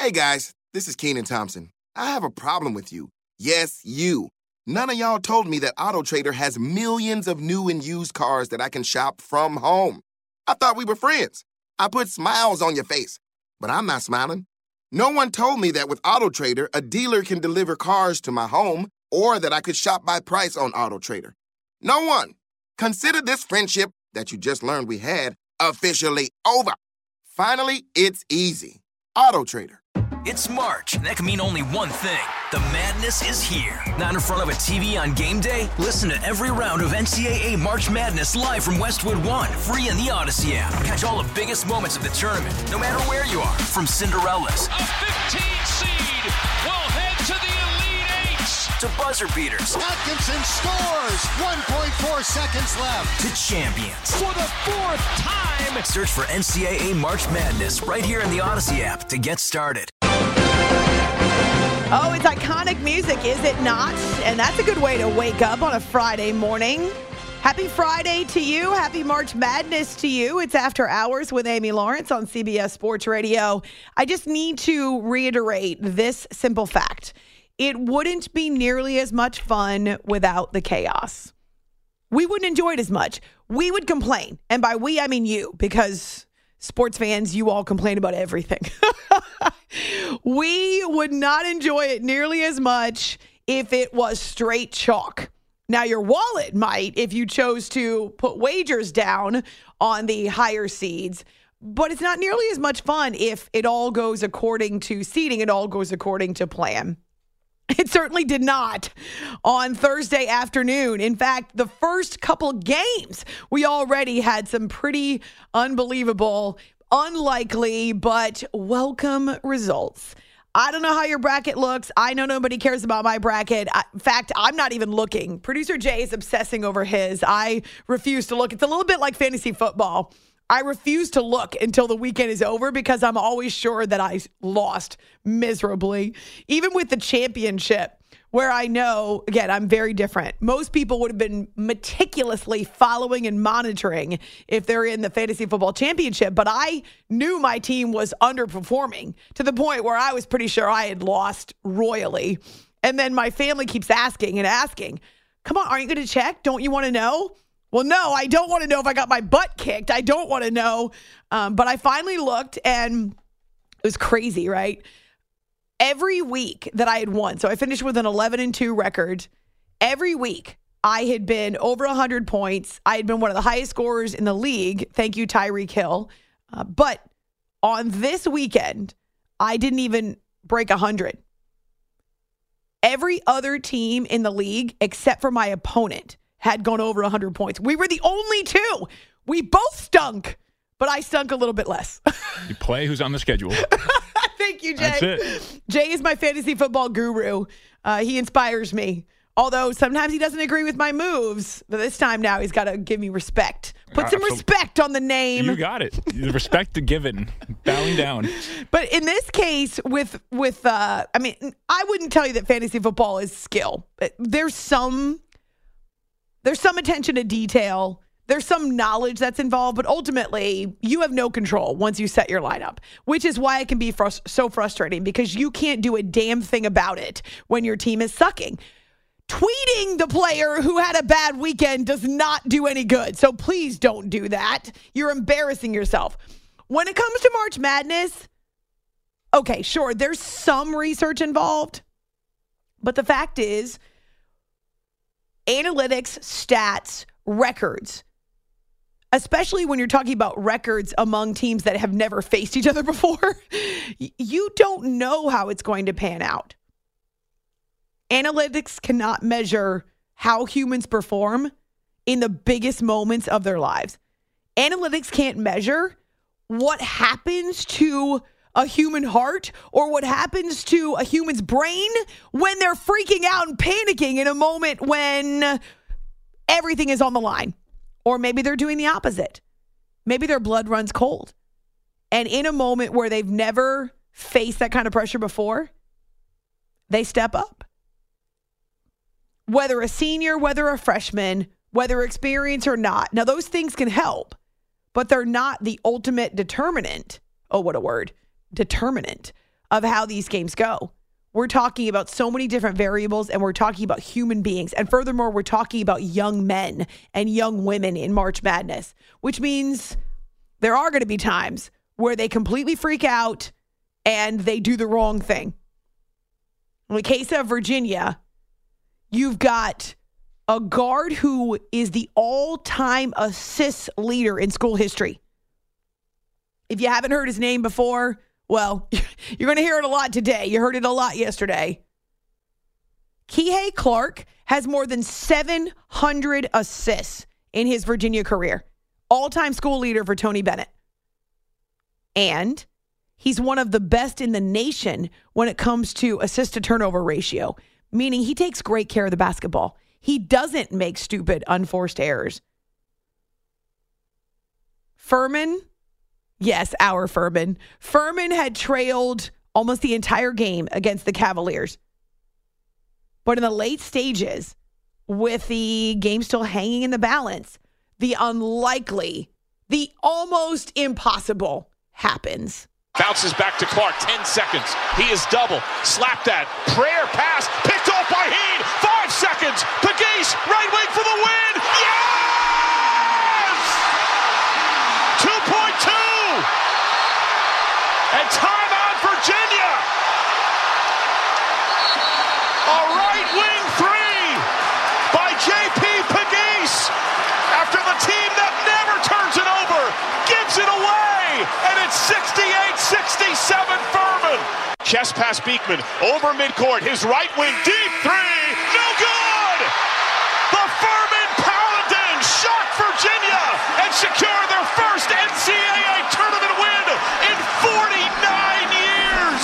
Hey guys, this is Keenan Thompson. I have a problem with you. Yes, you. None of y'all told me that AutoTrader has millions of new and used cars that I can shop from home. I thought we were friends. I put smiles on your face, but I'm not smiling. No one told me that with AutoTrader, a dealer can deliver cars to my home or that I could shop by price on AutoTrader. No one. Consider this friendship that you just learned we had officially over. Finally, it's easy. AutoTrader. It's March, and that can mean only one thing. The madness is here. Not in front of a TV on game day? Listen to every round of NCAA March Madness live from Westwood One, free in the Odyssey app. Catch all the biggest moments of the tournament, no matter where you are. From Cinderellas, a 15 seed will head to the Elite Eights, to buzzer beaters. Atkinson scores! 1.4 seconds left. To champions. For the fourth time. Search for NCAA March Madness right here in the Odyssey app to get started. Oh, it's iconic music, is it not? And that's a good way to wake up on a Friday morning. Happy Friday to you. Happy March Madness to you. It's After Hours with Amy Lawrence on CBS Sports Radio. I just need to reiterate this simple fact. It wouldn't be nearly as much fun without the chaos. We wouldn't enjoy it as much. We would complain. And by we, I mean you, because sports fans, you all complain about everything. We would not enjoy it nearly as much if it was straight chalk. Now, your wallet might if you chose to put wagers down on the higher seeds, but it's not nearly as much fun if it all goes according to seeding, it all goes according to plan. It certainly did not on Thursday afternoon. In fact, the first couple games, we already had some pretty unbelievable, unlikely, but welcome results. I don't know how your bracket looks. I know nobody cares about my bracket. In fact, I'm not even looking. Producer Jay is obsessing over his. I refuse to look. It's a little bit like fantasy football. I refuse to look until the weekend is over because I'm always sure that I lost miserably. Even with the championship, where I know, again, I'm very different. Most people would have been meticulously following and monitoring if they're in the fantasy football championship, but I knew my team was underperforming to the point where I was pretty sure I had lost royally. And then my family keeps asking and asking, come on, aren't you going to check? Don't you want to know? Well, no, I don't want to know if I got my butt kicked. I don't want to know. But I finally looked, and it was crazy, right? Every week that I had won, so I finished with an 11-2 record. Every week I had been over 100 points. I had been one of the highest scorers in the league. Thank you, Tyreek Hill. But on this weekend, I didn't even break 100. Every other team in the league, except for my opponent, had gone over 100 points. We were the only two. We both stunk, but I stunk a little bit less. You play who's on the schedule. Thank you, Jay. That's it. Jay is my fantasy football guru. He inspires me. Although sometimes he doesn't agree with my moves. But this time now he's got to give me respect. Put some respect on the name. You got it. The respect to given. Bowing down. But in this case, I wouldn't tell you that fantasy football is skill. There's some attention to detail. There's some knowledge that's involved, but ultimately, you have no control once you set your lineup, which is why it can be so frustrating because you can't do a damn thing about it when your team is sucking. Tweeting the player who had a bad weekend does not do any good, so please don't do that. You're embarrassing yourself. When it comes to March Madness, okay, sure, there's some research involved, but the fact is, analytics, stats, records, especially when you're talking about records among teams that have never faced each other before, you don't know how it's going to pan out. Analytics cannot measure how humans perform in the biggest moments of their lives. Analytics can't measure what happens to a human heart or what happens to a human's brain when they're freaking out and panicking in a moment when everything is on the line. Or maybe they're doing the opposite. Maybe their blood runs cold. And in a moment where they've never faced that kind of pressure before, they step up. Whether a senior, whether a freshman, whether experienced or not. Now, those things can help, but they're not the ultimate determinant. Oh, what a word. Determinant of how these games go. We're talking about so many different variables, and we're talking about human beings. And furthermore, we're talking about young men and young women in March Madness, which means there are going to be times where they completely freak out and they do the wrong thing. In the case of Virginia, you've got a guard who is the all-time assists leader in school history. If you haven't heard his name before, well, you're going to hear it a lot today. You heard it a lot yesterday. Kihei Clark has more than 700 assists in his Virginia career. All-time school leader for Tony Bennett. And he's one of the best in the nation when it comes to assist-to-turnover ratio, meaning he takes great care of the basketball. He doesn't make stupid, unforced errors. Furman, yes, our Furman. Furman had trailed almost the entire game against the Cavaliers. But in the late stages, with the game still hanging in the balance, the unlikely, the almost impossible happens. Bounces back to Clark, 10 seconds. He is double. Slap that. Prayer pass. Picked off by Heed. 5 seconds. Pegues, right wing for the win. Yes! 2.2. And timeout, Virginia. A right wing three by J.P. Pegues. After the team that never turns it over gives it away. And it's 68-67 Furman. Chest pass Beekman over midcourt. His right wing deep three. No good. The Furman Paladins shock Virginia and secure their first NCAA tournament win in 49 years.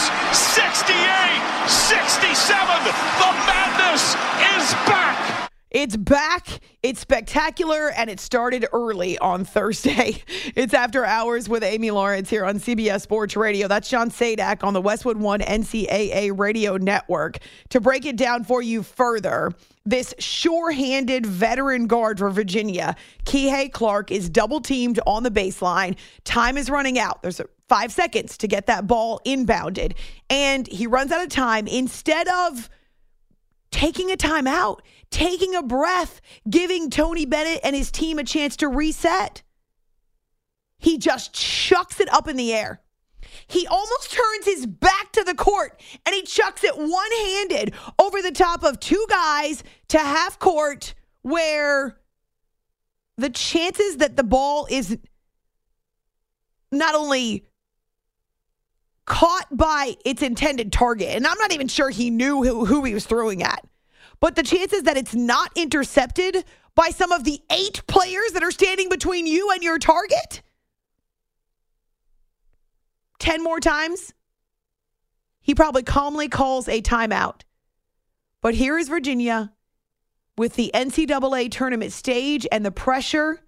68-67. The madness is back. It's back, it's spectacular, and it started early on Thursday. It's After Hours with Amy Lawrence here on CBS Sports Radio. That's John Sadak on the Westwood One NCAA Radio Network. To break it down for you further, this sure-handed veteran guard for Virginia, Kihei Clark, is double-teamed on the baseline. Time is running out. There's 5 seconds to get that ball inbounded, and he runs out of time. Instead of taking a timeout, taking a breath, giving Tony Bennett and his team a chance to reset, he just chucks it up in the air. He almost turns his back to the court, and he chucks it one-handed over the top of two guys to half court, where the chances that the ball is not only caught by its intended target, and I'm not even sure he knew who he was throwing at, but the chances that it's not intercepted by some of the 8 players that are standing between you and your target 10 more times, he probably calmly calls a timeout. But here is Virginia with the NCAA tournament stage and the pressure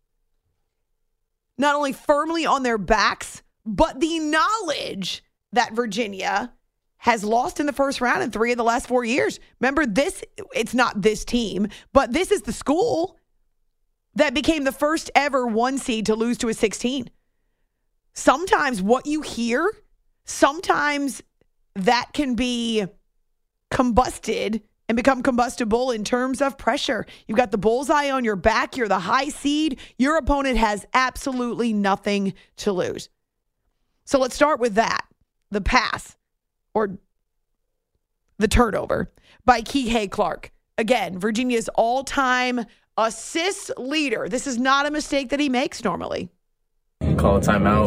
not only firmly on their backs, but the knowledge that Virginia has lost in the first round in 3 of the last 4 years. Remember, it's not this team, but this is the school that became the first ever 1 seed to lose to a 16. Sometimes what you hear, sometimes that can be combusted and become combustible in terms of pressure. You've got the bullseye on your back. You're the high seed. Your opponent has absolutely nothing to lose. So let's start with that. The pass, or the turnover, by Kihei Clark. Again, Virginia's all-time assist leader. This is not a mistake that he makes normally. Call a timeout.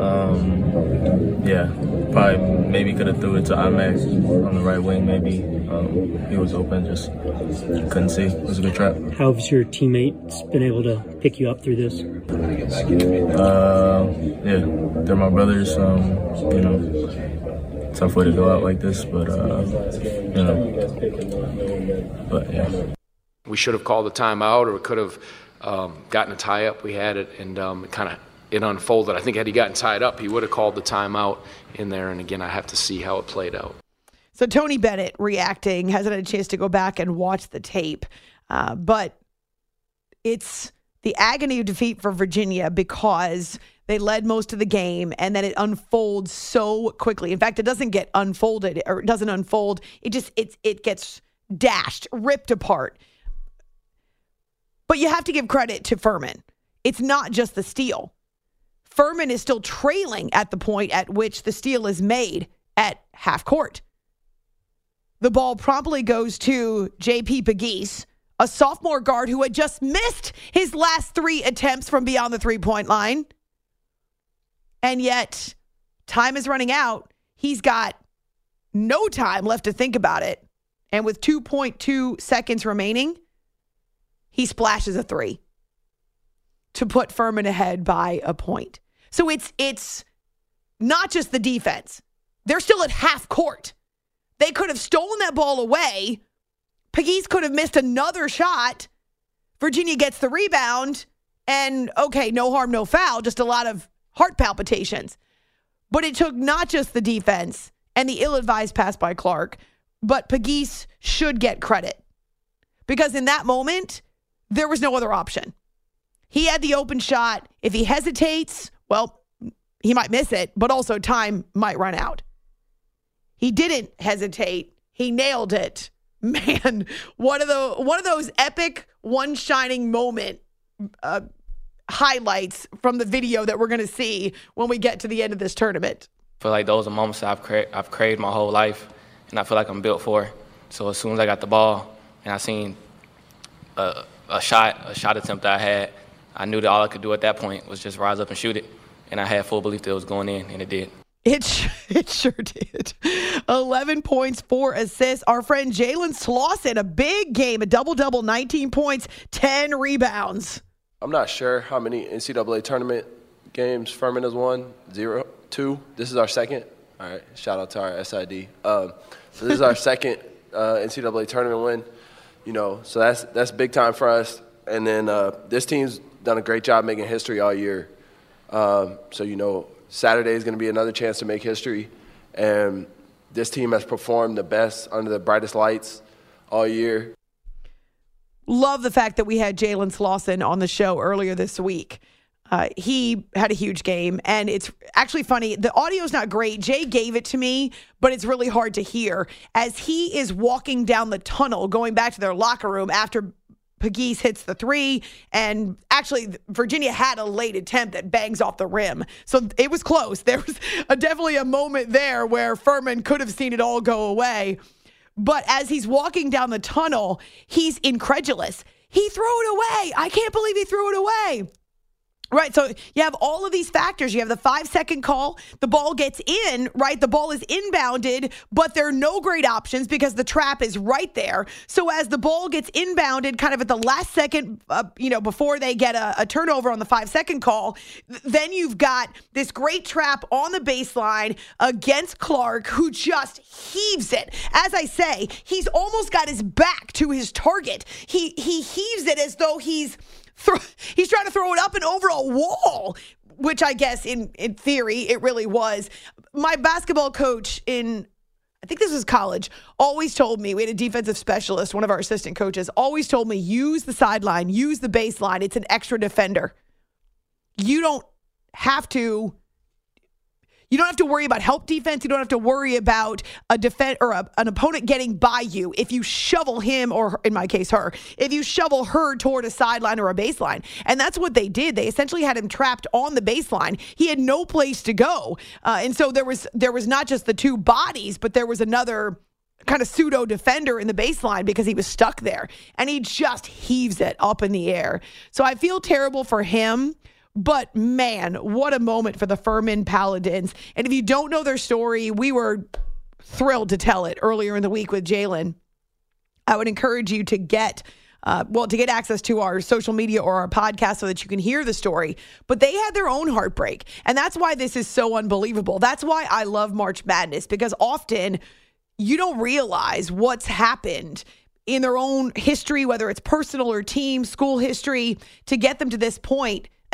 Probably maybe could have threw it to Ahmed on the right wing. Maybe he was open, just couldn't see. It was a good trap. How have your teammates been able to pick you up through this? They're my brothers. Tough way to go out like this, but yeah. We should have called the timeout, or could have gotten a tie up. We had it, and it unfolded. I think had he gotten tied up, he would have called the timeout in there. And again, I have to see how it played out. So Tony Bennett reacting, hasn't had a chance to go back and watch the tape, but it's the agony of defeat for Virginia because they led most of the game and then it unfolds so quickly. In fact, it doesn't get unfolded or it doesn't unfold. It gets dashed, ripped apart. But you have to give credit to Furman. It's not just the steal. Furman is still trailing at the point at which the steal is made at half court. The ball promptly goes to J.P. Pegues, a sophomore guard who had just missed his last 3 attempts from beyond the three-point line. And yet, time is running out. He's got no time left to think about it. And with 2.2 seconds remaining, he splashes a 3 to put Furman ahead by a point. So it's not just the defense. They're still at half court. They could have stolen that ball away. Pegues could have missed another shot. Virginia gets the rebound. And, okay, no harm, no foul. Just a lot of heart palpitations. But it took not just the defense and the ill-advised pass by Clark, but Pegues should get credit. Because in that moment, there was no other option. He had the open shot. If he hesitates, well, he might miss it, but also time might run out. He didn't hesitate. He nailed it. Man, one of those epic one shining moment highlights from the video that we're going to see when we get to the end of this tournament. I feel like those are moments that I've craved my whole life, and I feel like I'm built for. So as soon as I got the ball and I seen a shot attempt that I had, I knew that all I could do at that point was just rise up and shoot it. And I had full belief that it was going in, and it did. It sure did. 11 points, 4 assists. Our friend Jalen Slauson, a big game, a double-double, 19 points, 10 rebounds. I'm not sure how many NCAA tournament games Furman has won. 0, 2. This is our second. All right, shout out to our SID. So this is our second NCAA tournament win. You know, so that's big time for us. And then this team's done a great job making history all year. So, you know, Saturday is going to be another chance to make history. And this team has performed the best under the brightest lights all year. Love the fact that we had Jalen Slauson on the show earlier this week. He had a huge game, and it's actually funny. The audio's not great. Jay gave it to me, but it's really hard to hear as he is walking down the tunnel, going back to their locker room after Pegues hits the 3, and actually Virginia had a late attempt that bangs off the rim. So it was close. There was definitely a moment there where Furman could have seen it all go away. But as he's walking down the tunnel, he's incredulous. He threw it away. I can't believe he threw it away. Right, so you have all of these factors. You have the 5-second call. The ball gets in, right? The ball is inbounded, but there are no great options because the trap is right there. So as the ball gets inbounded kind of at the last second, before they get a turnover on the 5-second call, then you've got this great trap on the baseline against Clark, who just heaves it. As I say, he's almost got his back to his target. He heaves it as though he's trying to throw it up and over a wall, which I guess in theory it really was. My basketball coach I think this was college, always told me, we had a defensive specialist, one of our assistant coaches, always told me, use the sideline, use the baseline. It's an extra defender. You don't have to worry about help defense. You don't have to worry about an opponent getting by you if you shovel him, or in my case, her, if you shovel her toward a sideline or a baseline. And that's what they did. They essentially had him trapped on the baseline. He had no place to go. And so there was not just the two bodies, but there was another kind of pseudo defender in the baseline because he was stuck there. And he just heaves it up in the air. So I feel terrible for him. But, man, what a moment for the Furman Paladins. And if you don't know their story, we were thrilled to tell it earlier in the week with Jalen. I would encourage you to get access to our social media or our podcast so that you can hear the story. But they had their own heartbreak. And that's why this is so unbelievable. That's why I love March Madness, because often you don't realize what's happened in their own history, whether it's personal or team, school history, to get them to this point,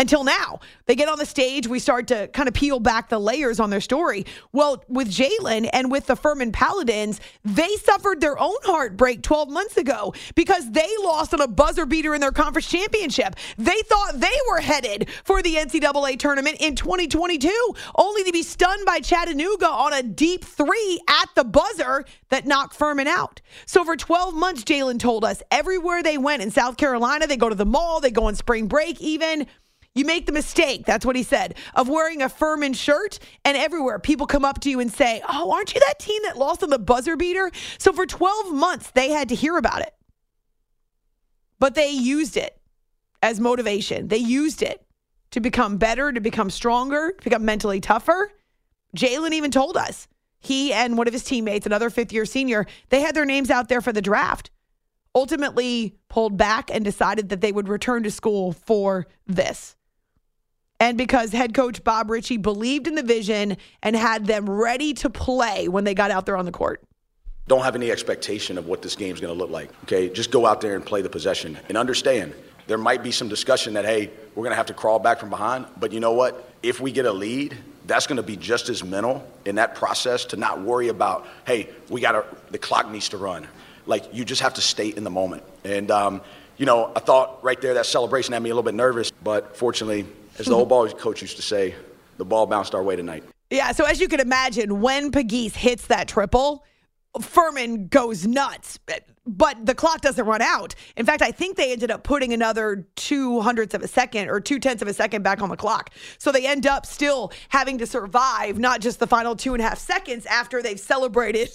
until now. They get on the stage. We start to kind of peel back the layers on their story. Well, with Jalen and with the Furman Paladins, they suffered their own heartbreak 12 months ago because they lost on a buzzer beater in their conference championship. They thought they were headed for the NCAA tournament in 2022, only to be stunned by Chattanooga on a deep three at the buzzer that knocked Furman out. So for 12 months, Jalen told us, everywhere they went in South Carolina, they go to the mall, they go on spring break even. You make the mistake, that's what he said, of wearing a Furman shirt, and everywhere people come up to you and say, oh, aren't you that team that lost on the buzzer beater? So for 12 months, they had to hear about it. But they used it as motivation. They used it to become better, to become stronger, to become mentally tougher. Jalen even told us, he and one of his teammates, another fifth-year senior, they had their names out there for the draft. Ultimately pulled back and decided that they would return to school for this. And because head coach Bob Ritchie believed in the vision and had them ready to play when they got out there on the court. Don't have any expectation of what this game's going to look like, okay? Just go out there and play the possession. And understand, there might be some discussion that, hey, we're going to have to crawl back from behind. But you know what? If we get a lead, that's going to be just as mental in that process to not worry about, hey, the clock needs to run. Like, you just have to stay in the moment. And, I thought right there that celebration had me a little bit nervous. But fortunately, as the old ball coach used to say, the ball bounced our way tonight. Yeah, so as you can imagine, when Pegues hits that triple, Furman goes nuts. But the clock doesn't run out. In fact, I think they ended up putting another 0.02 of a second or 0.2 of a second back on the clock. So they end up still having to survive, not just the final 2.5 seconds after they've celebrated.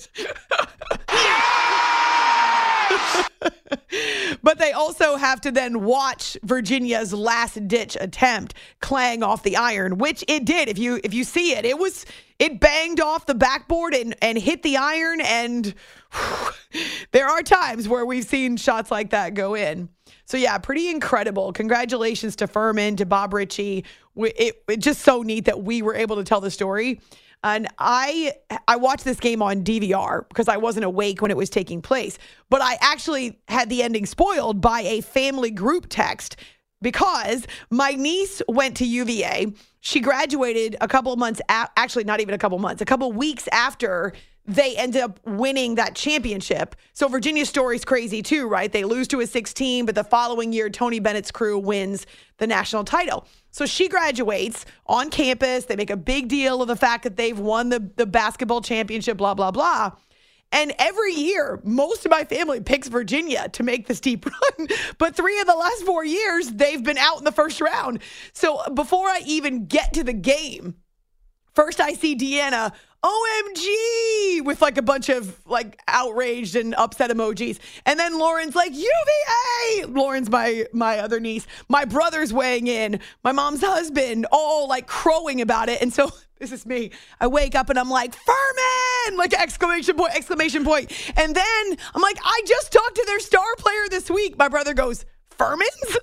But they also have to then watch Virginia's last-ditch attempt clang off the iron, which it did. If you see it, it banged off the backboard and hit the iron, and there are times where we've seen shots like that go in. So, yeah, pretty incredible. Congratulations to Furman, to Bob Ritchie. It's just so neat that we were able to tell the story. And I watched this game on DVR because I wasn't awake when it was taking place. But I actually had the ending spoiled by a family group text because my niece went to UVA. She graduated a couple of months, actually not even a couple months, a couple weeks after they ended up winning that championship. So Virginia's story's crazy too, right? They lose to a 16, but the following year, Tony Bennett's crew wins the national title. So she graduates on campus. They make a big deal of the fact that they've won the basketball championship, blah, blah, blah. And every year, most of my family picks Virginia to make the steep run. But 3 of the last 4 years, they've been out in the first round. So before I even get to the game, first I see Deanna, OMG, with like a bunch of like outraged and upset emojis. And then Lauren's like, UVA! Lauren's my other niece. My brother's weighing in. My mom's husband, all like crowing about it. And so this is me. I wake up and I'm like, Furman! Like exclamation point. And then I'm like, I just talked to their star player this week. My brother goes, Furman's?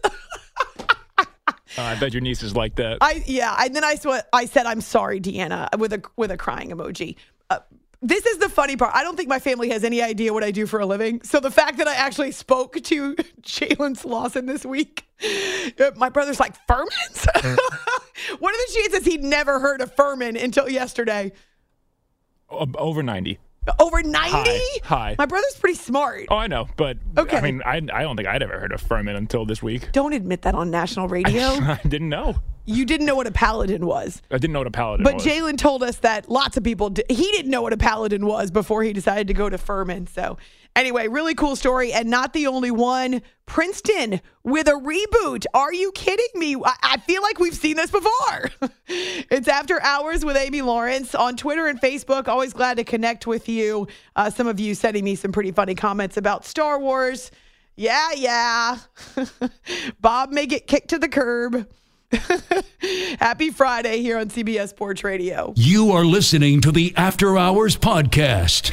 I bet your niece is like that. And then I said, I'm sorry, Deanna, with a crying emoji. This is the funny part. I don't think my family has any idea what I do for a living. So the fact that I actually spoke to Jalen Lawson this week, my brother's like, Furman's? What are the chances he'd never heard of Furman until yesterday? Over 90. Over 90? High. My brother's pretty smart. Oh, I know. But, okay. I mean, I don't think I'd ever heard of Furman until this week. Don't admit that on national radio. I didn't know. You didn't know what a paladin was. I didn't know what a paladin was. But Jalen told us that lots of people he didn't know what a paladin was before he decided to go to Furman. So anyway, really cool story, and not the only one. Princeton with a reboot. Are you kidding me? I feel like we've seen this before. It's After Hours with Amy Lawrence on Twitter and Facebook. Always glad to connect with you. Some of you sending me some pretty funny comments about Star Wars. Yeah. Bob may get kicked to the curb. Happy Friday here on CBS Sports Radio. You are listening to the After Hours Podcast.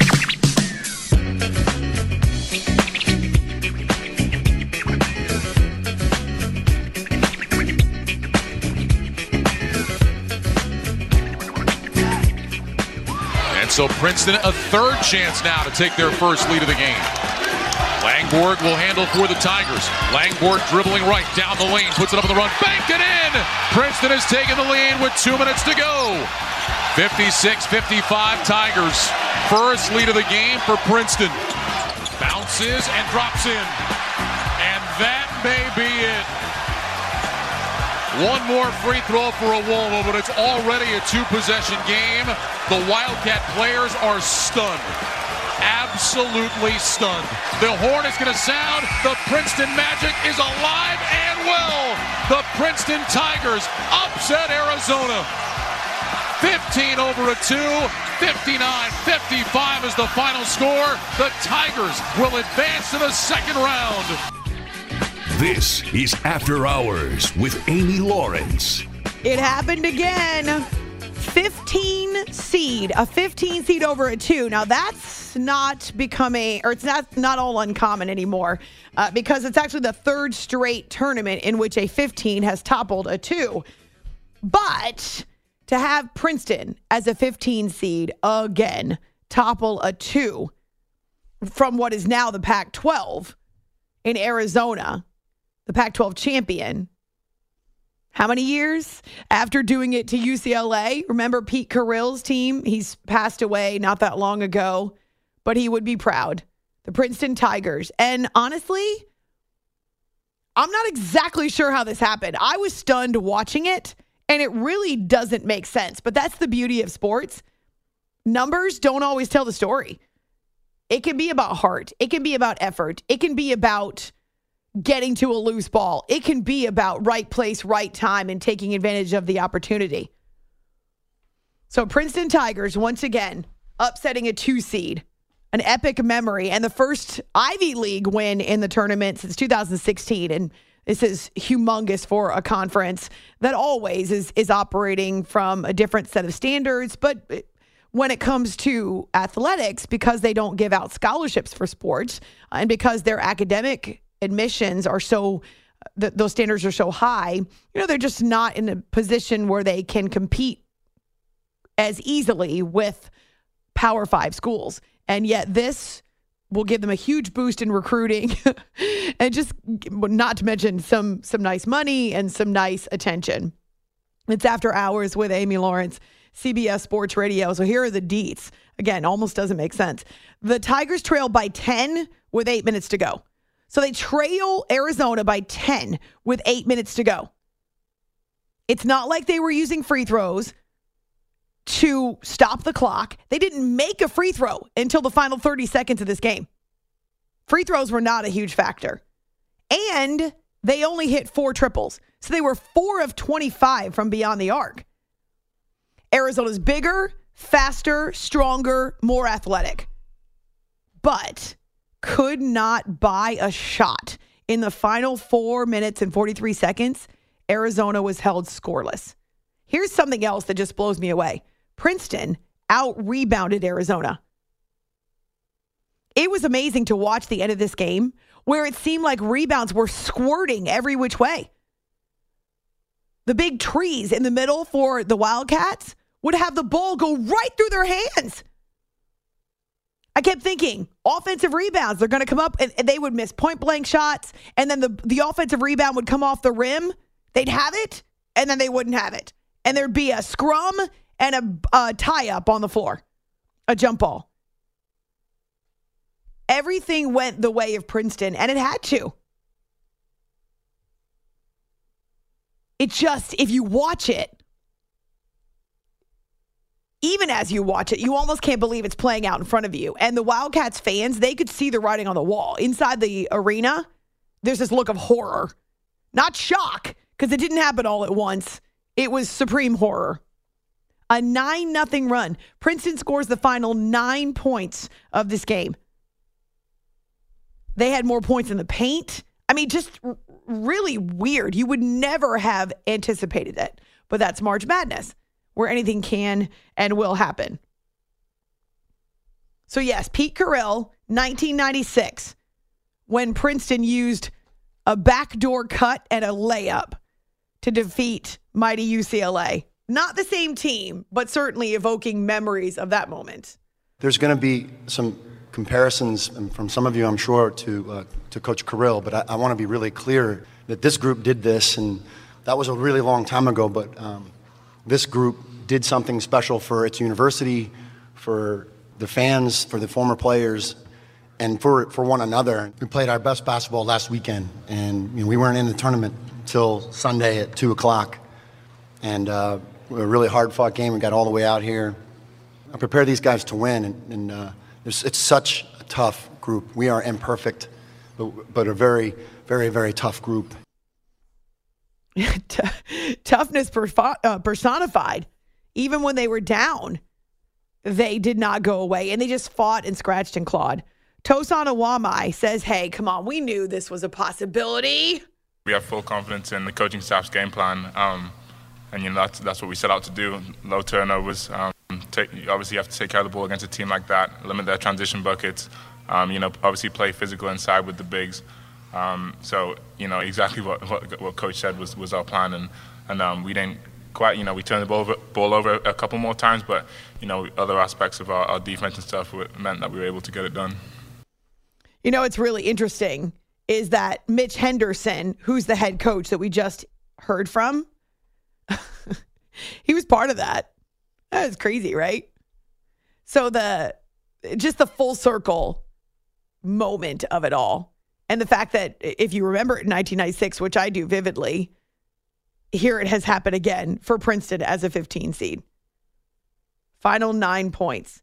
And so Princeton, a third chance now to take their first lead of the game. Langborg will handle for the Tigers. Langborg dribbling right down the lane, puts it up on the run, banked it in! Princeton has taken the lead with 2 minutes to go. 56-55 Tigers. First lead of the game for Princeton. Bounces and drops in. And that may be it. One more free throw for Awolo, but it's already a 2-possession game. The Wildcat players are stunned. Absolutely stunned. The horn is going to sound. The Princeton Magic is alive and well. The Princeton Tigers upset Arizona. 15 over a 2. 59-55 is the final score. The Tigers will advance to the second round. This is After Hours with Amy Lawrence. It happened again. 15 seed, a 15 seed over a 2. Now that's not becoming, or it's not all uncommon anymore, because it's actually the third straight tournament in which a 15 has toppled a 2. But to have Princeton as a 15 seed again topple a 2 from what is now the Pac-12 in Arizona, the Pac-12 champion. How many years after doing it to UCLA? Remember Pete Carrill's team? He's passed away not that long ago, but he would be proud. The Princeton Tigers. And honestly, I'm not exactly sure how this happened. I was stunned watching it, and it really doesn't make sense. But that's the beauty of sports. Numbers don't always tell the story. It can be about heart. It can be about effort. It can be about getting to a loose ball. It can be about right place, right time, and taking advantage of the opportunity. So Princeton Tigers, once again, upsetting a 2 seed. An epic memory, and the first Ivy League win in the tournament since 2016. And this is humongous for a conference that always is operating from a different set of standards. But when it comes to athletics, because they don't give out scholarships for sports, and because their academic admissions are so, those standards are so high, they're just not in a position where they can compete as easily with Power 5 schools. And yet this will give them a huge boost in recruiting and just not to mention some nice money and some nice attention. It's After Hours with Amy Lawrence, CBS Sports Radio. So here are the deets. Again, almost doesn't make sense. The Tigers trail by 10 with 8 minutes to go. So they trail Arizona by 10 with 8 minutes to go. It's not like they were using free throws to stop the clock. They didn't make a free throw until the final 30 seconds of this game. Free throws were not a huge factor. And they only hit 4 triples. So they were 4 of 25 from beyond the arc. Arizona's bigger, faster, stronger, more athletic. But could not buy a shot. In the final 4 minutes and 43 seconds, Arizona was held scoreless. Here's something else that just blows me away. Princeton out-rebounded Arizona. It was amazing to watch the end of this game where it seemed like rebounds were squirting every which way. The big trees in the middle for the Wildcats would have the ball go right through their hands. I kept thinking, offensive rebounds, they're going to come up and they would miss point-blank shots, and then the offensive rebound would come off the rim. They'd have it, and then they wouldn't have it. And there'd be a scrum and a tie-up on the floor, a jump ball. Everything went the way of Princeton, and it had to. It just, if you watch it, even as you watch it, you almost can't believe it's playing out in front of you. And the Wildcats fans, they could see the writing on the wall. Inside the arena, there's this look of horror. Not shock, because it didn't happen all at once. It was supreme horror. A 9-0 run. Princeton scores the final 9 points of this game. They had more points in the paint. I mean, just really weird. You would never have anticipated it. But that's March Madness, where anything can and will happen. So yes, Pete Carrill, 1996, when Princeton used a backdoor cut and a layup to defeat mighty UCLA. Not the same team, but certainly evoking memories of that moment. There's going to be some comparisons from some of you, I'm sure, to Coach Kirill, but I want to be really clear that this group did this, and that was a really long time ago, but this group did something special for its university, for the fans, for the former players, and for one another. We played our best basketball last weekend, and we weren't in the tournament until Sunday at 2 o'clock. And a really hard-fought game. We got all the way out here. I prepare these guys to win, and it's such a tough group. We are imperfect, but a very, very, very tough group. Toughness personified. Even when they were down, they did not go away, and they just fought and scratched and clawed. Tosan Awamai says, hey, come on, we knew this was a possibility. We have full confidence in the coaching staff's game plan, and that's what we set out to do. Low turnovers. Obviously, you have to take care of the ball against a team like that, limit their transition buckets, obviously play physical inside with the bigs. So, exactly what Coach said was our plan, and we didn't quite, we turned the ball over a couple more times, but, other aspects of our defense and stuff meant that we were able to get it done. It's really interesting is that Mitch Henderson, who's the head coach that we just heard from, he was part of that. That was crazy, right? So just the full circle moment of it all. And the fact that if you remember it in 1996, which I do vividly, here it has happened again for Princeton as a 15 seed. Final 9 points.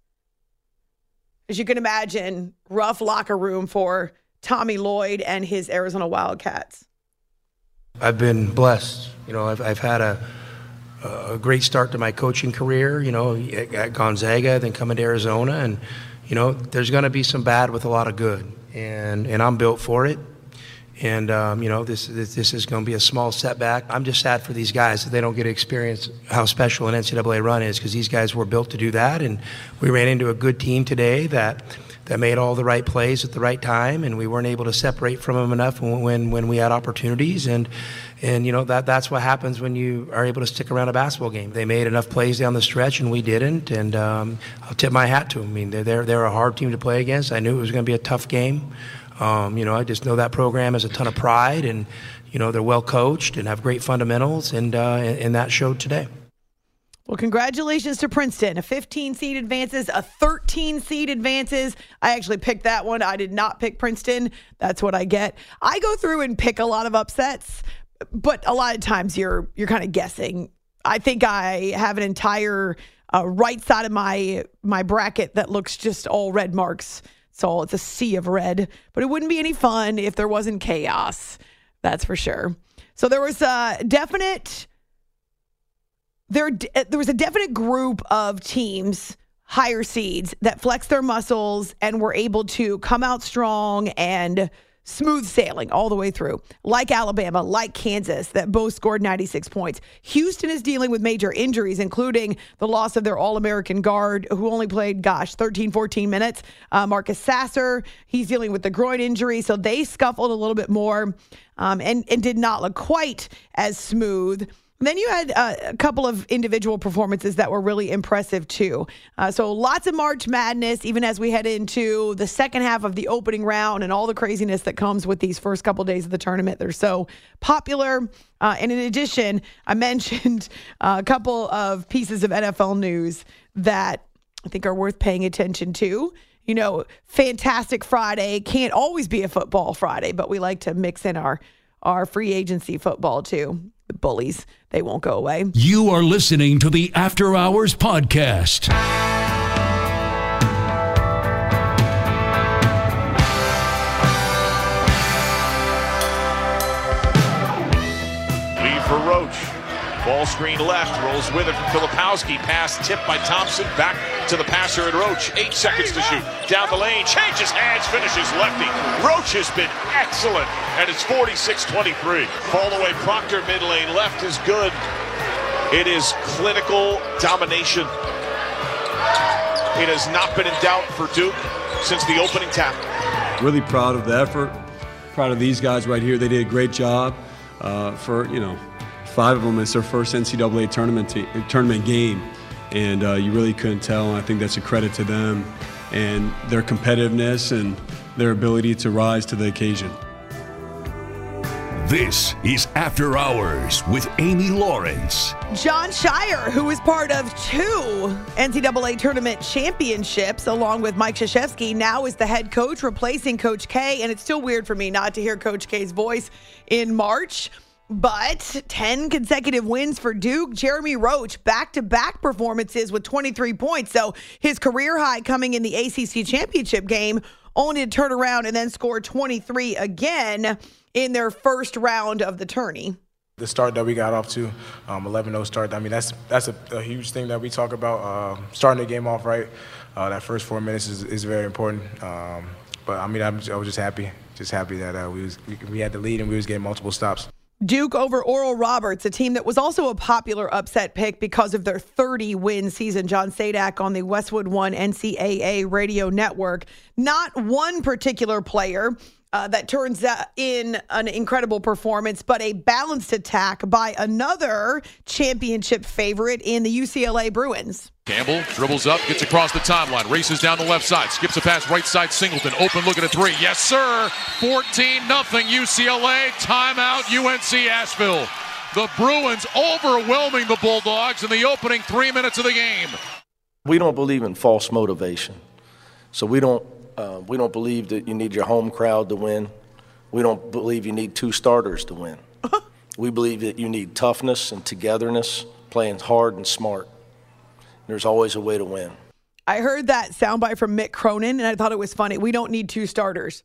As you can imagine, rough locker room for Tommy Lloyd and his Arizona Wildcats. I've been blessed. I've had a great start to my coaching career, at Gonzaga, then coming to Arizona. And, there's going to be some bad with a lot of good. And I'm built for it. And, this is going to be a small setback. I'm just sad for these guys that they don't get to experience how special an NCAA run is, because these guys were built to do that. And we ran into a good team today that made all the right plays at the right time, and we weren't able to separate from them enough when we had opportunities. And that's what happens when you are able to stick around a basketball game. They made enough plays down the stretch, and we didn't. And I'll tip my hat to them. I mean, they're a hard team to play against. I knew it was going to be a tough game. I just know that program has a ton of pride, and they're well coached and have great fundamentals, and that showed today. Well, congratulations to Princeton. A 15 seed advances, a 13 seed advances. I actually picked that one. I did not pick Princeton. That's what I get. I go through and pick a lot of upsets, but a lot of times you're kind of guessing. I think I have an entire right side of my bracket that looks just all red marks. So it's a sea of red, but it wouldn't be any fun if there wasn't chaos. That's for sure. So there was a definite group of teams, higher seeds, that flexed their muscles and were able to come out strong and smooth sailing all the way through, like Alabama, like Kansas, that both scored 96 points. Houston is dealing with major injuries, including the loss of their All-American guard, who only played, 13, 14 minutes. Marcus Sasser, he's dealing with the groin injury, so they scuffled a little bit more and did not look quite as smooth. Then you had a couple of individual performances that were really impressive, too. So lots of March Madness, even as we head into the second half of the opening round and all the craziness that comes with these first couple days of the tournament. They're so popular. And in addition, I mentioned a couple of pieces of NFL news that I think are worth paying attention to. Fantastic Friday. Can't always be a football Friday, but we like to mix in our free agency football, too. The bullies, they won't go away. You are listening to the After Hours Podcast. Lead for Roach. Ball screen left, rolls with it from Filipowski. Pass tipped by Thompson, back to the passer at Roach. 8 seconds to shoot. Down the lane, changes hands, finishes lefty. Roach has been excellent, and it's 46-23. Fall away Proctor, mid lane left is good. It is clinical domination. It has not been in doubt for Duke since the opening tap. Really proud of the effort. Proud of these guys right here. They did a great job for 5 of them. It's their first NCAA tournament game, and you really couldn't tell. And I think that's a credit to them. and their competitiveness and their ability to rise to the occasion. This is After Hours with Amy Lawrence. Jon Scheyer, who was part of 2 NCAA tournament championships, along with Mike Krzyzewski, now is the head coach, replacing Coach K. And it's still weird for me not to hear Coach K's voice in March. But 10 consecutive wins for Duke. Jeremy Roach, back-to-back performances with 23 points. So his career high coming in the ACC championship game, only to turn around and then score 23 again in their first round of the tourney. The start that we got off to, 11-0 start, I mean, that's a huge thing that we talk about. Starting the game off right, that first 4 minutes is very important. But, I mean, I was just happy that we had the lead and we was getting multiple stops. Duke over Oral Roberts, a team that was also a popular upset pick because of their 30-win season. John Sadak on the Westwood One NCAA radio network. Not one particular player that turns in an incredible performance, but a balanced attack by another championship favorite in the UCLA Bruins. Campbell dribbles up, gets across the timeline, races down the left side, skips a pass right side, Singleton, open look at a three. Yes, sir. 14-0 UCLA. Timeout UNC Asheville. The Bruins overwhelming the Bulldogs in the opening 3 minutes of the game. We don't believe in false motivation. So we don't believe that you need your home crowd to win. We don't believe you need 2 starters to win. We believe that you need toughness and togetherness, playing hard and smart. There's always a way to win. I heard that soundbite from Mick Cronin, and I thought it was funny. We don't need 2 starters.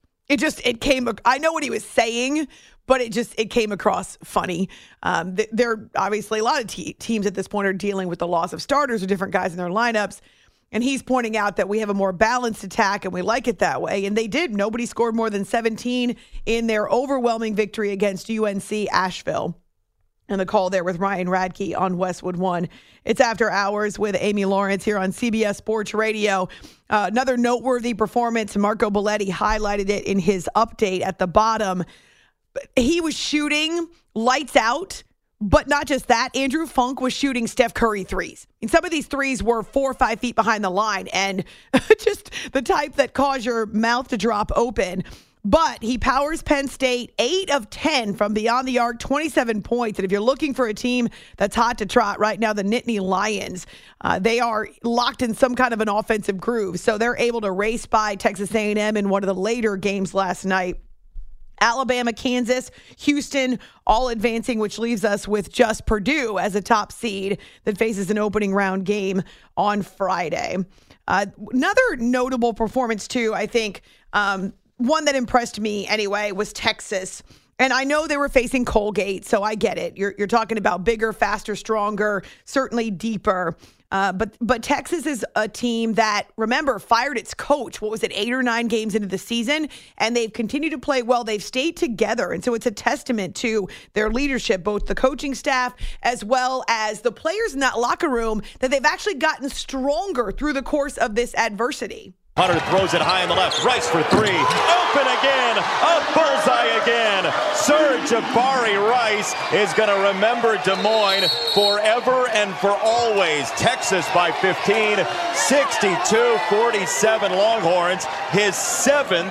I know what he was saying, but it came across funny. There are obviously a lot of teams at this point are dealing with the loss of starters or different guys in their lineups. And he's pointing out that we have a more balanced attack and we like it that way. And they did. Nobody scored more than 17 in their overwhelming victory against UNC Asheville. And the call there with Ryan Radke on Westwood One. It's After Hours with Amy Lawrence here on CBS Sports Radio. Another noteworthy performance. Marco Belletti highlighted it in his update at the bottom. He was shooting lights out. But not just that, Andrew Funk was shooting Steph Curry threes. And some of these threes were 4 or 5 feet behind the line and just the type that cause your mouth to drop open. But he powers Penn State 8 of 10 from beyond the arc, 27 points. And if you're looking for a team that's hot to trot right now, the Nittany Lions, they are locked in some kind of an offensive groove. So they're able to race by Texas A&M in one of the later games last night. Alabama, Kansas, Houston, all advancing, which leaves us with just Purdue as a top seed that faces an opening round game on Friday. Another notable performance, too, I think, one that impressed me anyway, was Texas. And I know they were facing Colgate, so I get it. You're talking about bigger, faster, stronger, certainly deeper. But Texas is a team that, remember, fired its coach, 8 or 9 games into the season, and they've continued to play well. They've stayed together, and so it's a testament to their leadership, both the coaching staff as well as the players in that locker room, that they've actually gotten stronger through the course of this adversity. Hunter throws it high on the left. Rice for 3. Open again. A bullseye again. Serge Jabari Rice is going to remember Des Moines forever and for always. Texas by 15. 62-47 Longhorns. His seventh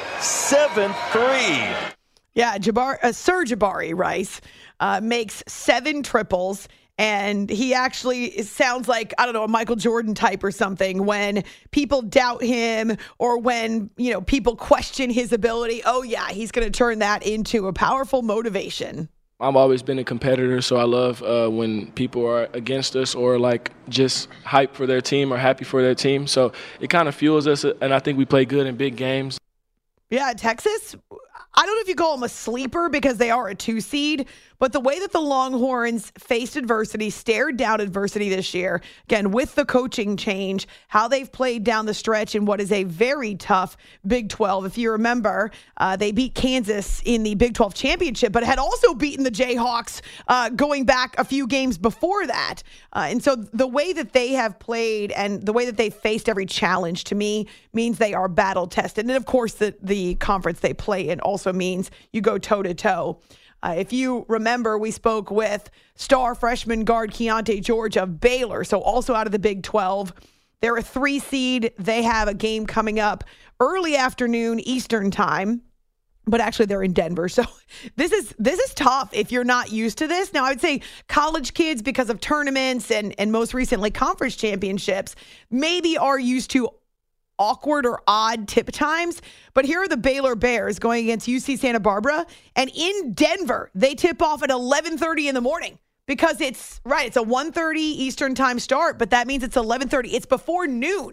3. Yeah, Serge Jabari Rice makes 7 triples. And he actually sounds like, I don't know, a Michael Jordan type or something when people doubt him or when, people question his ability. Oh, yeah, he's going to turn that into a powerful motivation. I've always been a competitor, so I love when people are against us or just hype for their team or happy for their team. So it kind of fuels us, and I think we play good in big games. Yeah, Texas, I don't know if you call them a sleeper because they are a 2 seed, but the way that the Longhorns faced adversity, stared down adversity this year, again, with the coaching change, how they've played down the stretch in what is a very tough Big 12. If you remember, they beat Kansas in the Big 12 championship, but had also beaten the Jayhawks going back a few games before that. And so the way that they have played and the way that they faced every challenge, to me, means they are battle tested. And of course, the conference they play in also means you go toe-to-toe. If you remember, we spoke with star freshman guard Keontae George of Baylor, so also out of the Big 12. They're a 3 seed. They have a game coming up early afternoon Eastern time. But actually, they're in Denver. So this is tough if you're not used to this. Now, I would say college kids, because of tournaments and most recently conference championships, maybe are used to awkward or odd tip times. But here are the Baylor Bears going against UC Santa Barbara. And in Denver, they tip off at 11:30 in the morning. Because it's a 1:30 Eastern time start, but that means it's 11:30. It's before noon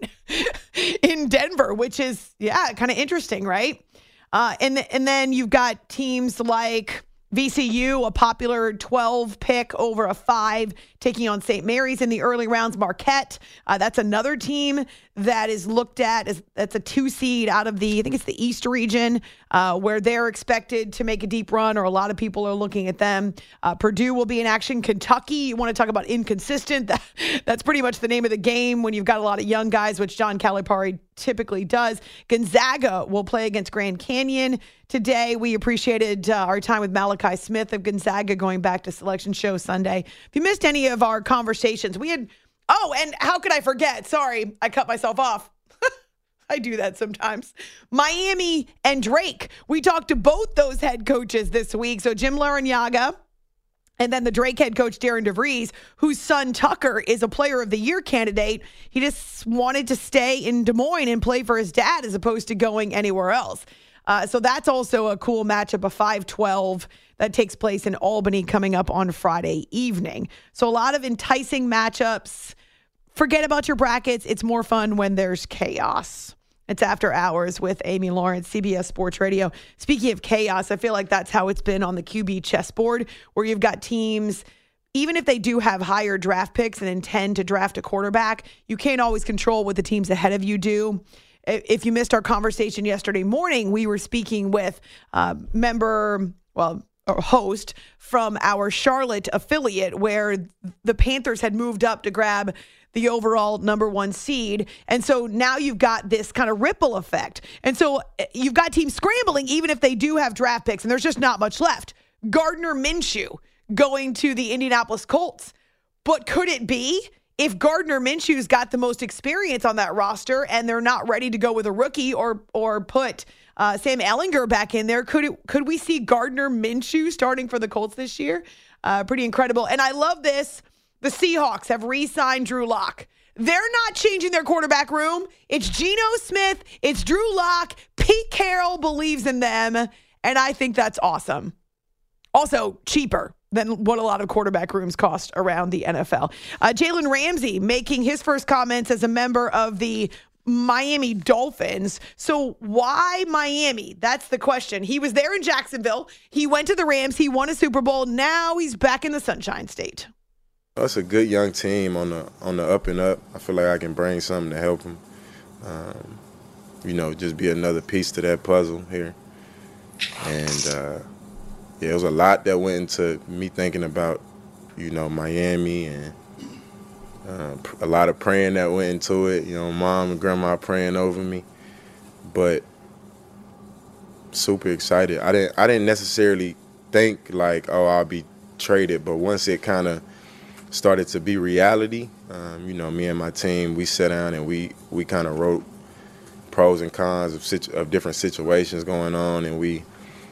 in Denver, which is, kind of interesting, right? And then you've got teams like VCU, a popular 12 pick over a 5, taking on St. Mary's in the early rounds. Marquette, that's another team that is looked at as that's a 2 seed out of I think it's the East region, where they're expected to make a deep run, or a lot of people are looking at them. Purdue will be in action. Kentucky, you want to talk about inconsistent? That's pretty much the name of the game when you've got a lot of young guys, which John Calipari typically does. Gonzaga will play against Grand Canyon today. We appreciated our time with Malachi Smith of Gonzaga going back to Selection Show Sunday. If you missed any of our conversations, we had... Oh, and how could I forget? Sorry, I cut myself off. I do that sometimes. Miami and Drake. We talked to both those head coaches this week. So Jim Larrañaga and then the Drake head coach, Darren DeVries, whose son Tucker is a Player of the Year candidate. He just wanted to stay in Des Moines and play for his dad as opposed to going anywhere else. So that's also a cool matchup, a 5-12 that takes place in Albany coming up on Friday evening. So a lot of enticing matchups. Forget about your brackets. It's more fun when there's chaos. It's After Hours with Amy Lawrence, CBS Sports Radio. Speaking of chaos, I feel like that's how it's been on the QB chessboard, where you've got teams, even if they do have higher draft picks and intend to draft a quarterback, you can't always control what the teams ahead of you do. If you missed our conversation yesterday morning, we were speaking with a host from our Charlotte affiliate, where the Panthers had moved up to grab the overall number 1 seed. And so now you've got this kind of ripple effect. And so you've got teams scrambling, even if they do have draft picks, and there's just not much left. Gardner Minshew going to the Indianapolis Colts. But could it be, if Gardner Minshew's got the most experience on that roster and they're not ready to go with a rookie or put Sam Ehlinger back in there, could we see Gardner Minshew starting for the Colts this year? Pretty incredible. And I love this. The Seahawks have re-signed Drew Lock. They're not changing their quarterback room. It's Geno Smith. It's Drew Lock. Pete Carroll believes in them, and I think that's awesome. Also, cheaper than what a lot of quarterback rooms cost around the NFL. Jalen Ramsey making his first comments as a member of the Miami Dolphins. So why Miami? That's the question. He was there in Jacksonville. He went to the Rams. He won a Super Bowl. Now he's back in the Sunshine State. It's a good young team on the up and up. I feel like I can bring something to help them. Just be another piece to that puzzle here. And it was a lot that went into me thinking about, Miami, and a lot of praying that went into it. Mom and grandma praying over me, but super excited. I didn't necessarily think like, I'll be traded, but once it kind of started to be reality, me and my team, we sat down and we kind of wrote pros and cons of different situations going on, and we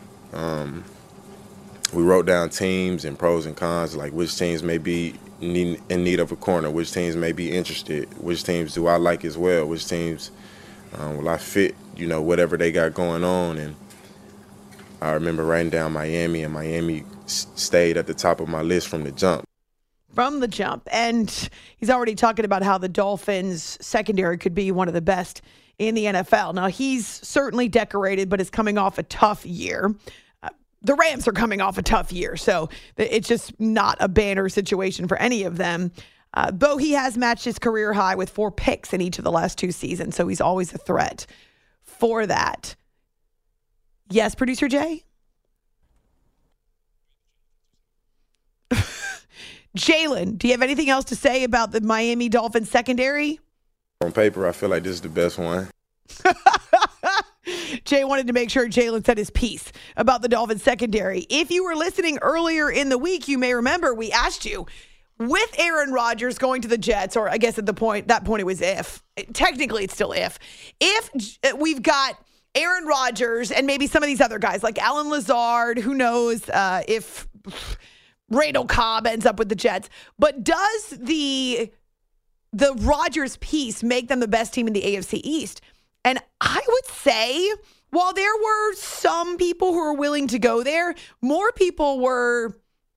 wrote down teams and pros and cons, like which teams may be in need of a corner, which teams may be interested, which teams do I like as well, which teams will I fit, whatever they got going on. And I remember writing down Miami, and Miami stayed at the top of my list from the jump. From the jump. And he's already talking about how the Dolphins secondary could be one of the best in the NFL. Now, he's certainly decorated, but is coming off a tough year. The Rams are coming off a tough year, so it's just not a banner situation for any of them. Though he has matched his career high with 4 picks in each of the last 2 seasons, so he's always a threat for that. Yes, Producer Jay? Jalen, do you have anything else to say about the Miami Dolphins secondary? On paper, I feel like this is the best one. Jay wanted to make sure Jalen said his piece about the Dolphins secondary. If you were listening earlier in the week, you may remember we asked you, with Aaron Rodgers going to the Jets, or I guess at that point it was if. Technically, it's still if. If we've got Aaron Rodgers and maybe some of these other guys like Alan Lazard, who knows if Randall Cobb ends up with the Jets. But does the Rodgers piece make them the best team in the AFC East? And I would say, while there were some people who were willing to go there, more people were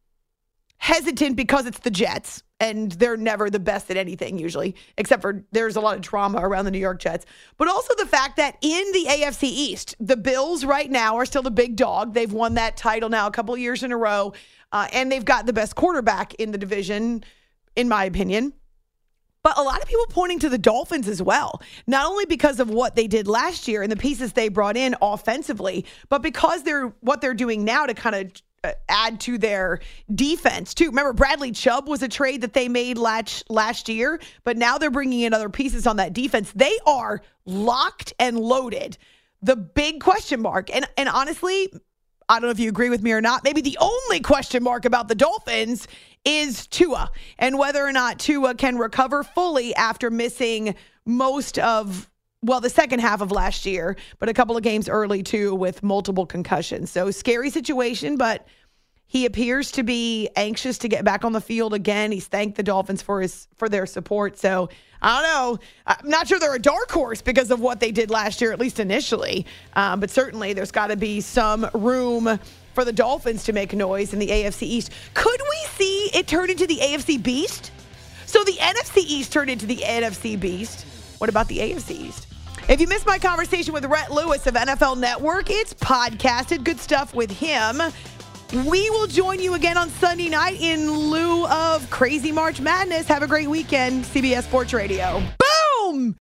hesitant because it's the Jets, and they're never the best at anything usually, except for there's a lot of drama around the New York Jets. But also the fact that in the AFC East, the Bills right now are still the big dog. They've won that title now a couple of years in a row, and they've got the best quarterback in the division, in my opinion. But a lot of people pointing to the Dolphins as well, not only because of what they did last year and the pieces they brought in offensively, but because what they're doing now to kind of add to their defense too. Remember, Bradley Chubb was a trade that they made last year, but now they're bringing in other pieces on that defense. They are locked and loaded. The big question mark, and honestly, I don't know if you agree with me or not, maybe the only question mark about the Dolphins is Tua, and whether or not Tua can recover fully after missing most of, the second half of last year, but a couple of games early too with multiple concussions. So scary situation, but he appears to be anxious to get back on the field again. He's thanked the Dolphins for their support. So I don't know. I'm not sure they're a dark horse because of what they did last year, at least initially. But certainly there's got to be some room for the Dolphins to make noise in the AFC East. Could we see it turn into the AFC Beast? So the NFC East turned into the NFC Beast. What about the AFC East? If you missed my conversation with Rhett Lewis of NFL Network, it's podcasted. Good stuff with him. We will join you again on Sunday night in lieu of Crazy March Madness. Have a great weekend. CBS Sports Radio. Boom!